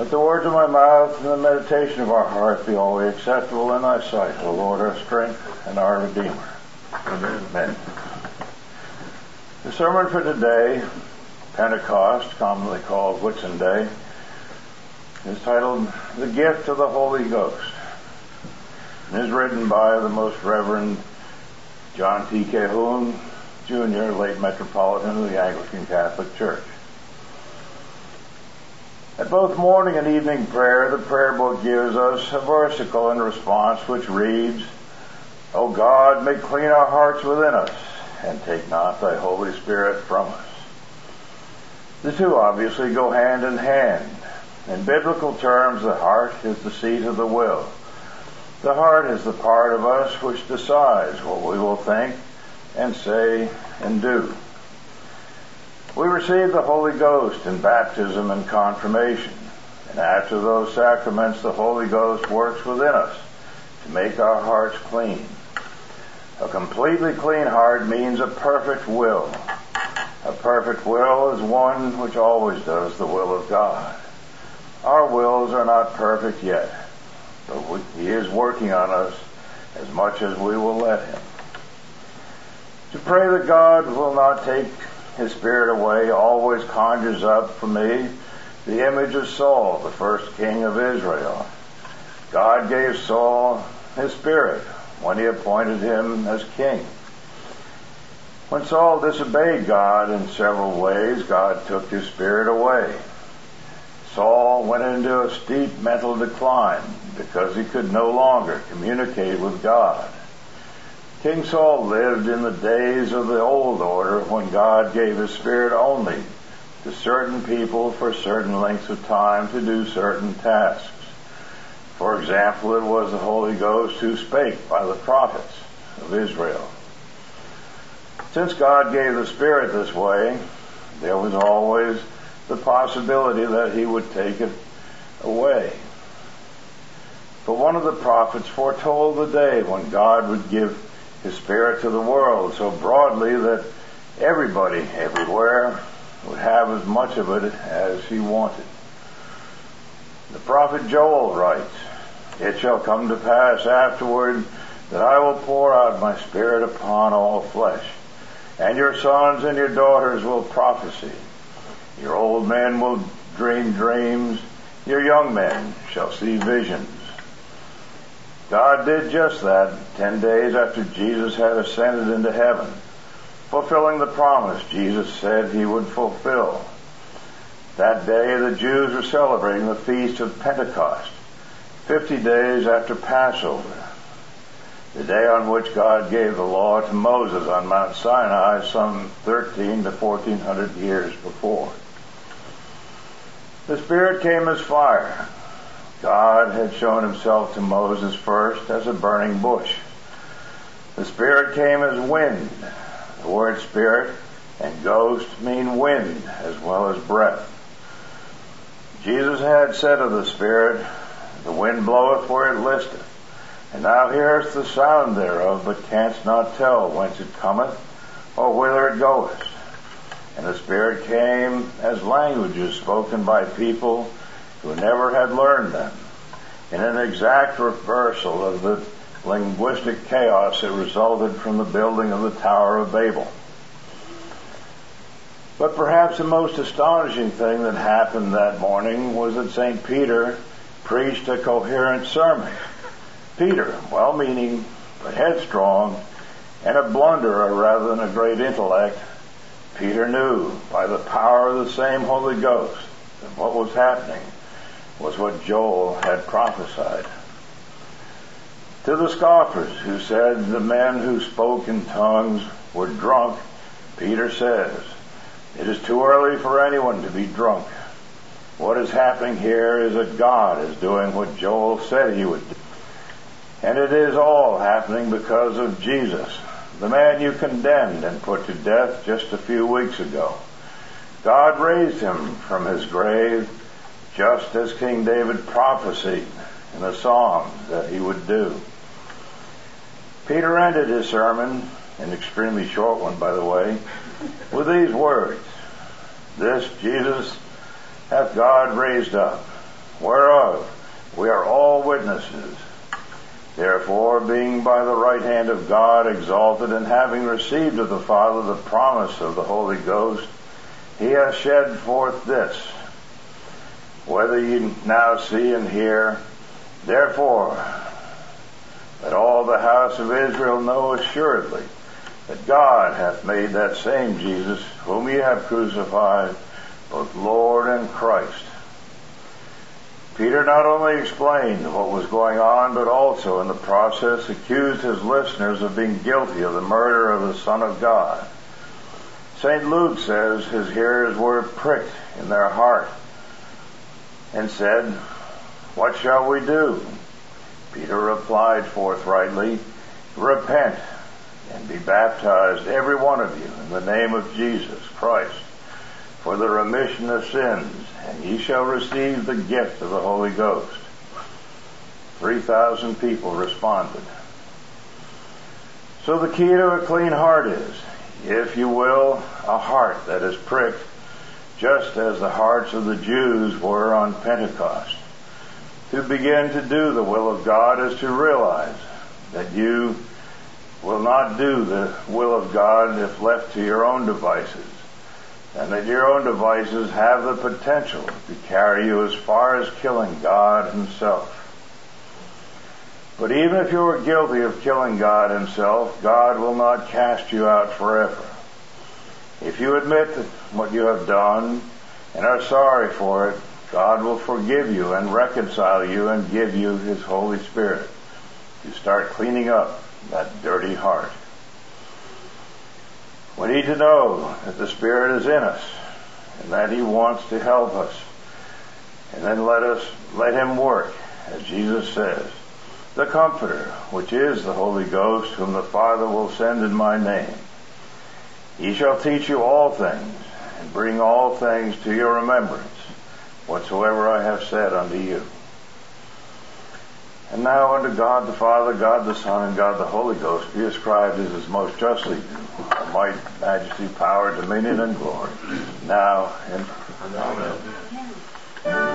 Let the words of my mouth and the meditation of our heart be always acceptable in thy sight, O Lord, our strength and our Redeemer. Amen. Amen. The sermon for today, Pentecost, commonly called Whitsunday, is titled The Gift of the Holy Ghost. It is written by the Most Reverend John T. Calhoun, Jr., late Metropolitan of the Anglican Catholic Church. At both morning and evening prayer, the prayer book gives us a versicle in response which reads, O God, make clean our hearts within us, and take not thy Holy Spirit from us. The two obviously go hand in hand. In biblical terms, the heart is the seat of the will. The heart is the part of us which decides what we will think and say and do. We receive the Holy Ghost in baptism and confirmation, and after those sacraments the Holy Ghost works within us to make our hearts clean. A completely clean heart means a perfect will. A perfect will is one which always does the will of God. Our wills are not perfect yet, but He is working on us as much as we will let Him. To pray that God will not take His Spirit away always conjures up for me the image of Saul, the first king of Israel. God gave Saul His Spirit when He appointed him as king. When Saul disobeyed God in several ways, God took His Spirit away. Saul went into a steep mental decline because he could no longer communicate with God. King Saul lived in the days of the old order when God gave His Spirit only to certain people for certain lengths of time to do certain tasks. For example, it was the Holy Ghost who spake by the prophets of Israel. Since God gave the Spirit this way, there was always the possibility that He would take it away. But one of the prophets foretold the day when God would give His Spirit to the world so broadly that everybody, everywhere, would have as much of it as he wanted. The prophet Joel writes, It shall come to pass afterward that I will pour out my Spirit upon all flesh, and your sons and your daughters will prophesy. Your old men will dream dreams, your young men shall see visions. God did just that 10 days after Jesus had ascended into heaven, fulfilling the promise Jesus said He would fulfill. That day the Jews were celebrating the Feast of Pentecost, 50 days after Passover, the day on which God gave the law to Moses on Mount Sinai some 13 to 1400 years before. The Spirit came as fire. God had shown Himself to Moses first as a burning bush. The Spirit came as wind. The word Spirit and ghost mean wind as well as breath. Jesus had said of the Spirit, The wind bloweth where it listeth, and thou hearest the sound thereof, but canst not tell whence it cometh, or whither it goeth. And the Spirit came as languages spoken by people who never had learned them, in an exact reversal of the linguistic chaos that resulted from the building of the Tower of Babel. But perhaps the most astonishing thing that happened that morning was that St. Peter preached a coherent sermon. Peter, well-meaning but headstrong, and a blunderer rather than a great intellect, Peter knew by the power of the same Holy Ghost that what was happening was what Joel had prophesied. To the scoffers who said the men who spoke in tongues were drunk, Peter says, It is too early for anyone to be drunk. What is happening here is that God is doing what Joel said He would do. And it is all happening because of Jesus, the man you condemned and put to death just a few weeks ago. God raised Him from His grave, just as King David prophesied in the Psalms that He would do. Peter ended his sermon, an extremely short one by the way, with these words, This Jesus hath God raised up, whereof we are all witnesses. Therefore, being by the right hand of God exalted, and having received of the Father the promise of the Holy Ghost, he has shed forth this, whether ye now see and hear. Therefore, let all the house of Israel know assuredly that God hath made that same Jesus, whom ye have crucified, both Lord and Christ. Peter not only explained what was going on, but also in the process accused his listeners of being guilty of the murder of the Son of God. St. Luke says his hearers were pricked in their heart and said, "What shall we do?" Peter replied forthrightly, "Repent and be baptized, every one of you, in the name of Jesus Christ, for the remission of sins, and ye shall receive the gift of the Holy Ghost." 3,000 people responded. So the key to a clean heart is, if you will, a heart that is pricked, just as the hearts of the Jews were on Pentecost. To begin to do the will of God is to realize that you will not do the will of God if left to your own devices, and that your own devices have the potential to carry you as far as killing God himself. But even if you are guilty of killing God himself, God will not cast you out forever. If you admit what you have done and are sorry for it, God will forgive you and reconcile you and give you his Holy Spirit to start cleaning up that dirty heart. We need to know that the Spirit is in us and that he wants to help us. And then let him work, as Jesus says, the Comforter, which is the Holy Ghost, whom the Father will send in my name. He shall teach you all things, and bring all things to your remembrance, whatsoever I have said unto you. And now unto God the Father, God the Son, and God the Holy Ghost be ascribed as is most justly due, might, majesty, power, dominion, and glory, now and forever.